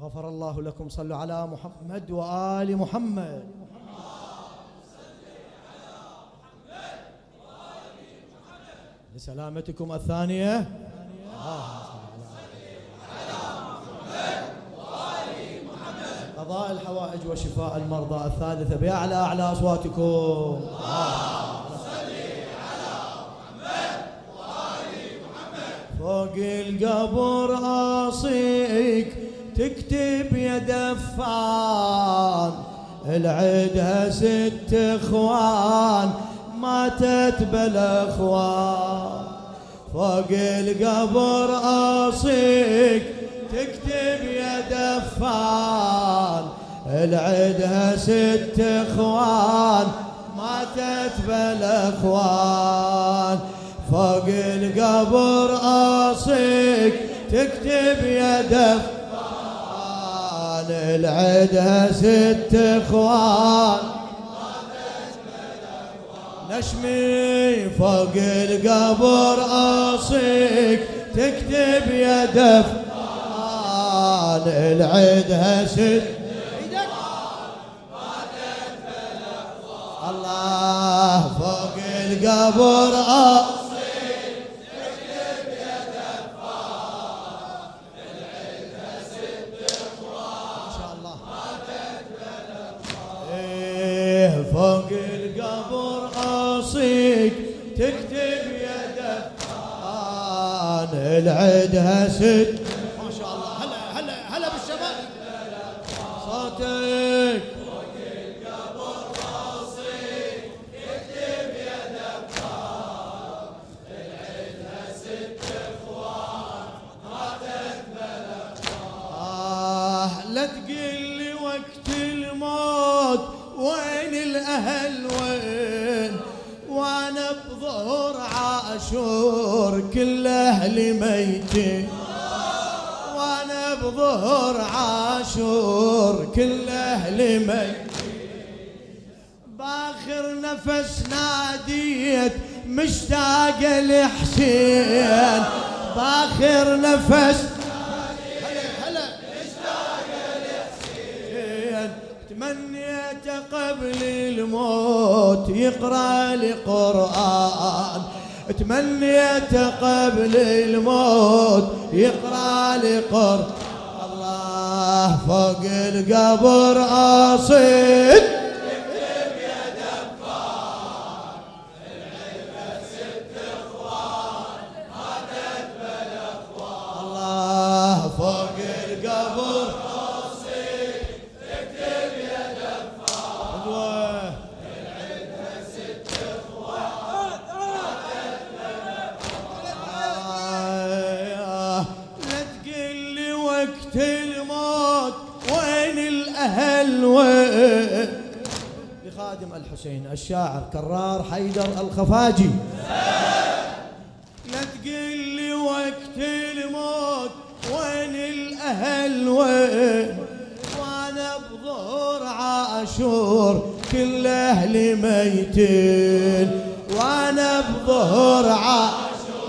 غفر الله لكم. صلوا على محمد وآل محمد. لسلامتكم الثانية. قضاء الحوائج وشفاء المرضى الثالثة بأعلى أعلى أصواتكم. فوق القبر أصيك تكتب يا دفان، العدها 6 إخوان ماتت بالأخوان. فوق القبر أصيك تكتب يا دفان، العدها 6 إخوان ماتت بالأخوان. فوق القبر أصيك تكتب يا دفان، العدها 6 إخوان ماتت بالأخوان. نشمي فوق القبر أصيك تكتب يا دفان، العدها 6 ماتت بالأخوان. الله فوق القبر أصيك فوق القبر أصيك تكتب يا دفان، العدها 6. ما شاء الله. هلا هلا بالشباب صوتك. فوق القبر أصيك تكتب يا دفان، العدها 6 إخوان ماتت بالأخوان. لا تقلي وقت الموت وين الأهل وين، وانا بظهر عاشور كل أهلي ميتين، وانا بظهر عاشور كل أهلي ميتين. باخر نفس ناديت مشتاق لحسين، باخر نفس تمنيت قبل الموت يقرأ لي قرآن، تمنيت قبل الموت يقرأ لي قرآن. الله فوق القبر أصيد تكتب يا دفان، العدها 6 إخوان ماتت بالأخوان. الله فوق القبر الموت وين الأهل وين. لخادم الحسين الشاعر كرار حيدر الخفاجي. لا تقل لي وقت الموت وين الأهل وين، وانا بظهر عاشور كل أهلي ميتين، وانا بظهر عاشور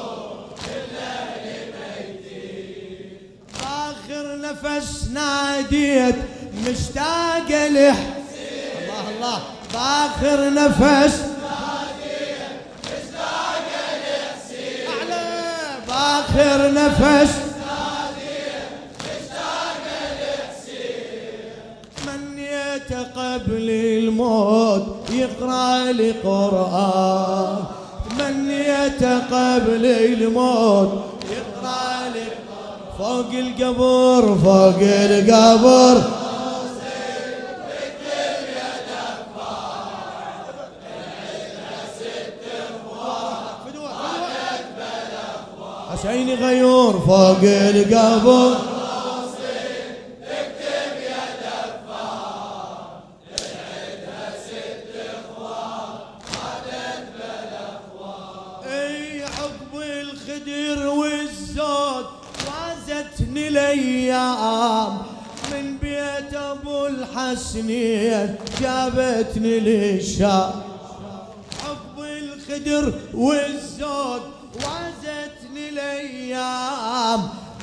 نفس ناديت مشتاق لحسين. الله الله. باخر نفس ناديت مشتاق لحسين. أعلى. باخر نفس ناديت مشتاق لحسين. تمنيت قبل الموت يقرأ لي قرآن، تمنيت قبل الموت يقرأ لي فوق القبر. فوق القبر تكتب يا دفان، العدها 6 إخوان ماتت بالأخوان. حسيني غيور. فوق القبر تكتب يا دفان، العدها 6 إخوان ماتت بالأخوان. اي عقب الخدر والزود فازتني الايام، من بيت ابو الحسنين جابتني للشام. حب الخدر والزود وازتني الايام،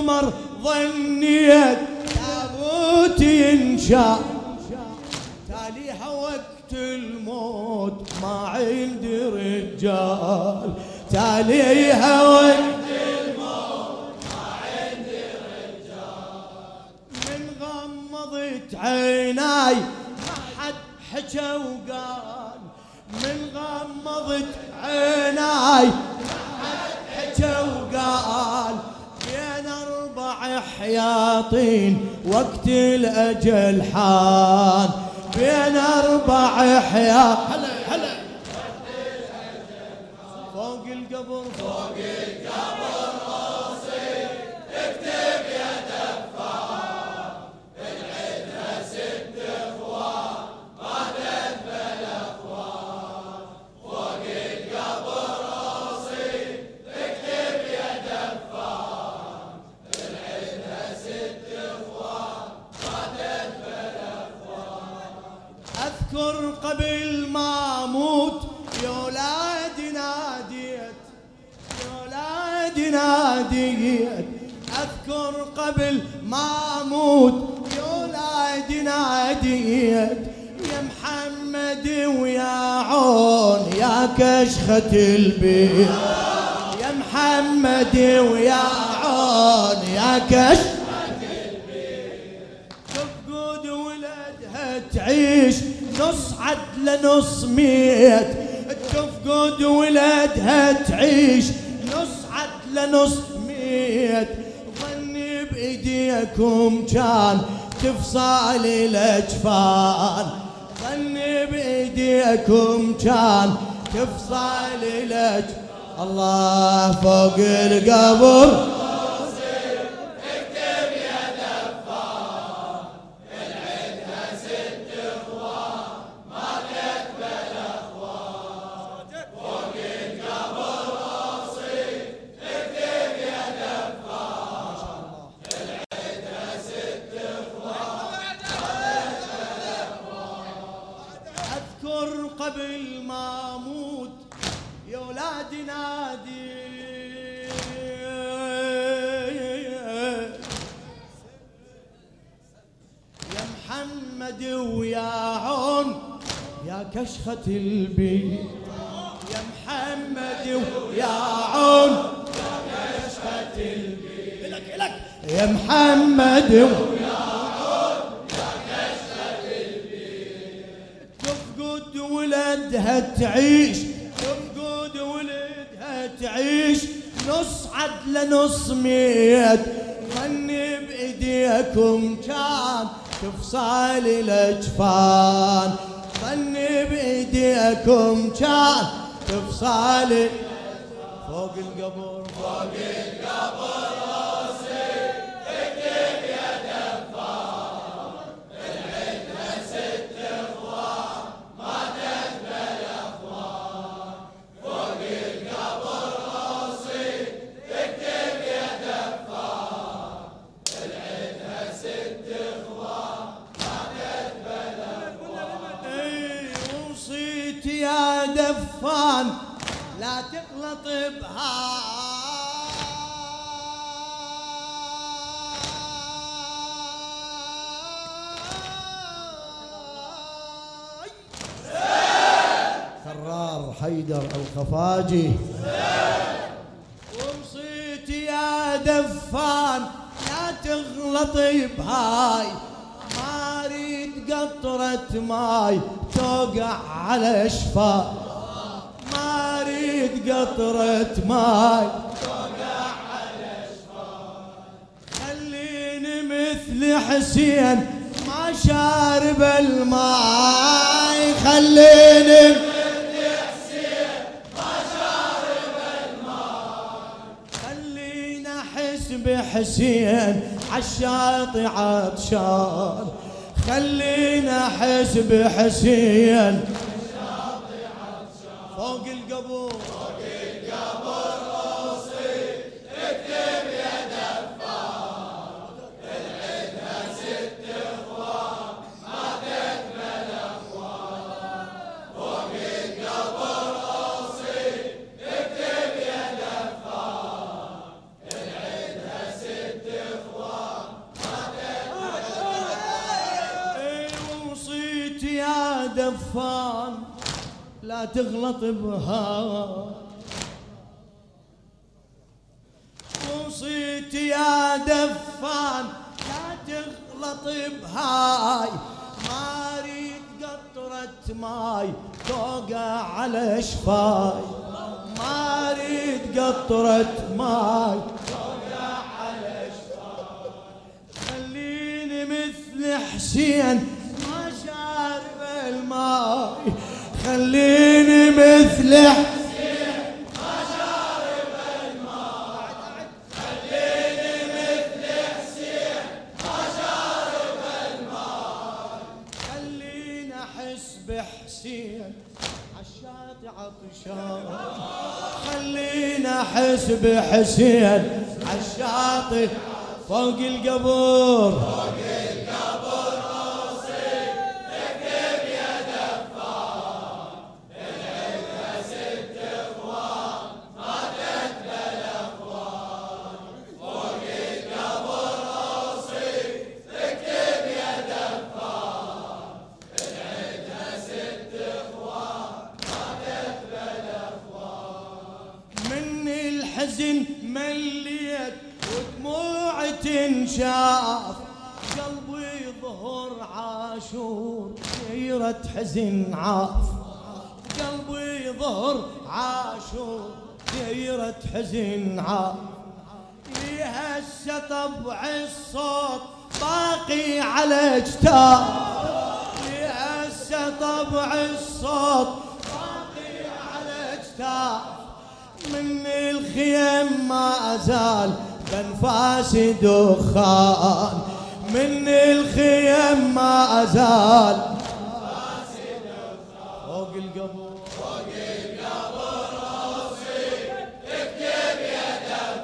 عمر ظنيت تابوت ينشا، تاليها وقت الموت ما عندي رجال، تاليها وقت الموت ما عندي رجال. من غمضت عيناي ما حد حكى وقال، من غمضت عيناي ما حد حكى وقال، بين 4 حياطين وقت الأجل حان، بين 4 حياط هلا هلا وقت الأجل حان. فوق القبر فوق القبر راسي اكتب يا دفار، بالعدة 6 اخوان ماتت بالاخوان. فوق القبر راسي اكتب يا دفار، بالعدة 6 اخوان ماتت بالاخوان. اذكر قبل ما اموت يا ولادي ناديت، يا ولادي ناديت. اذكر قبل ما اموت يا ولادي ناديت، يا محمد ويا عون يا كشخة البيت، يا محمد ويا عون يا كشخة البيت. تفقد ولدها تعيش نصعد لنص ميت، تفقد ولدها تعيش نصعد لنص ميت. ظني بإيديكم كان تفصال الأجفان، ظني بإيديكم كان تفصال الأجفان. الله فوق القبر اكتب يا دفار، بالعدة 6 اخوان ماتت بالاخوان. فوق القبر راسي اكتب يا دفار، بالعدة 6 اخوان ماتت بالاخوان. اذكر قبل ما اموت يا ولادي نادي، يا محمد ويا عون يا كشخة البيت، يا محمد ويا عون يا كشخة البيت. إلك يا محمد ويا عون يا كشخة البيت. تفقد ولدها تعيش، تفقد ولدها تعيش نصعد لنص ميت. ظني بإيديكم كان تفصال الأجفان، ظني بإيديكم كان تفصال. فوق القبر فوق القبر راسي اكتب يا دفار، بالعدة 6 اخوان ماتت بالاخوان. فوق القبر راسي اكتب يا دفار، بالعدة 6 اخوان ماتت بالاخوان. وصيت يا دفان لا تغلط بهاي، خرار حيدر الخفاجي. وصيت يا دفان لا تغلط بهاي، ما اريد قطرة ماي توقع على شفاي، ما اريد قطرة ماي توقع على شفاي. خليني مثل حسين ما شارب الماي، خليني مثل حسين ما شارب الماي. خليني احس بحسين عالشاطئ عطشان، خليني احس بحسين فوق القبور. فوق القبر راسي اكتب يا دفار، بالعدة 6 اخوان ماتت بالاخوان. فوق القبر راسي اكتب يا دفار، بالعدة 6 دفان لا تغلط بها، وصيتي يا دفان لا تغلط بهاي، ما اريد قطرة ماي توقع على شفاي، ما اريد قطرة ماي توقع على شفاي، خليني مثل حسين ما شارب الماي، خليني مثل حسين ما شارب الماي، خليني مثل حسين ما شارب الماي، خليني احس بحسين عالشاطئ عطشان، خلينا احس بحسين عالشاطئ فوق القبر، فوق القبر راسي اكتب يا دفان، العدة 6 اخوان ماتت بالاخوان، فوق القبر راسي اكتب يا دفان، العدة 6 اخوان ماتت بالاخوان، من الحزن مليت ودموعي تنشاف، قلبي ظهر عاشور سيرة حزن عاف، قلبي ظهر عاشور سيرة حزن عاف، ليها هسه طبع الصوت باقي على اجتاف، ليها هسه طبع الصوت باقي على اجتاف، من الخيم ما زال بانفاس دخان، من الخيم ما زال بانفاس دخان، فوق القبر فوق القبر راسي اكتب يا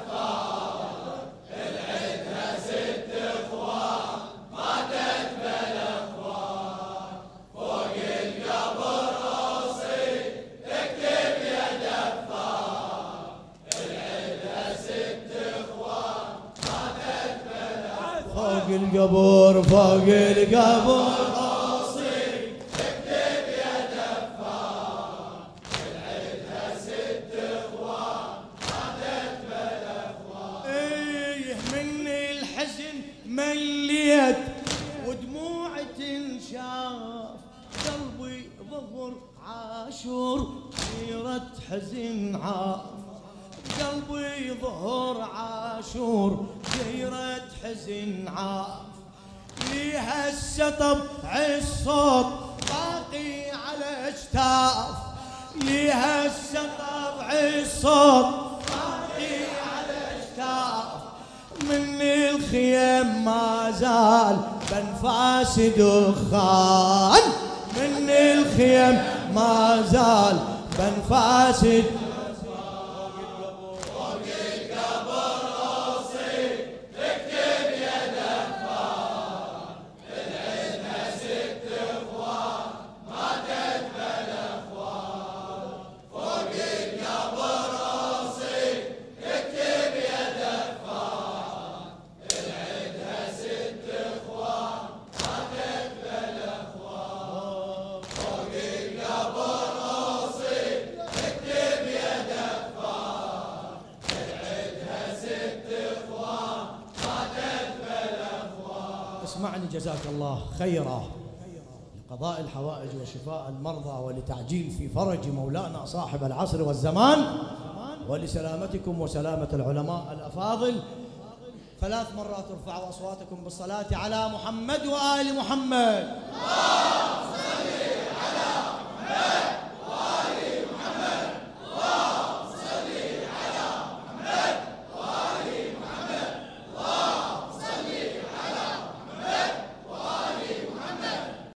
دفان، العدة 6 اخوان ماتت بالاخوان، فوق القبر راسي اكتب يا دفان، العدة 6 اخوان ماتت بالاخوان، فوق القبر فوق القبر راسي اكتب يا دفان، العدة 6 اخوان ماتت بالاخوان، ايه من الحزن مليت ودموعي تنشاف، قلبي ظهر عاشور سيرة حزن عاف، قلبي ظهر عاشور سيرة حزن عاف، ليها هسه طبع الصوت باقي على اجتاف، ليها هسه طبع الصوت باقي على اجتاف، من الخيم ما زال بانفاس دخان، من الخيم ما زال بانفاس دخان، فوق القبر راسي اكتب يا دفان، العدة 6 اخوان ماتت بالاخوان، فوق القبر راسي اكتب يا دفان، العدة 6 اخوان ماتت بالاخوان، فوق القبر راسي اكتب يا دفان، العدة 6 اخوان ماتت بالاخوان. اسمعني جزاك الله خيرا، لقضاء الحوائج وشفاء المرضى ولتعجيل في فرج مولانا صاحب العصر والزمان، ولسلامتكم وسلامة العلماء الأفاضل، 3 مرات ارفعوا أصواتكم بالصلاة على محمد وآل محمد. اللهم صل على محمد.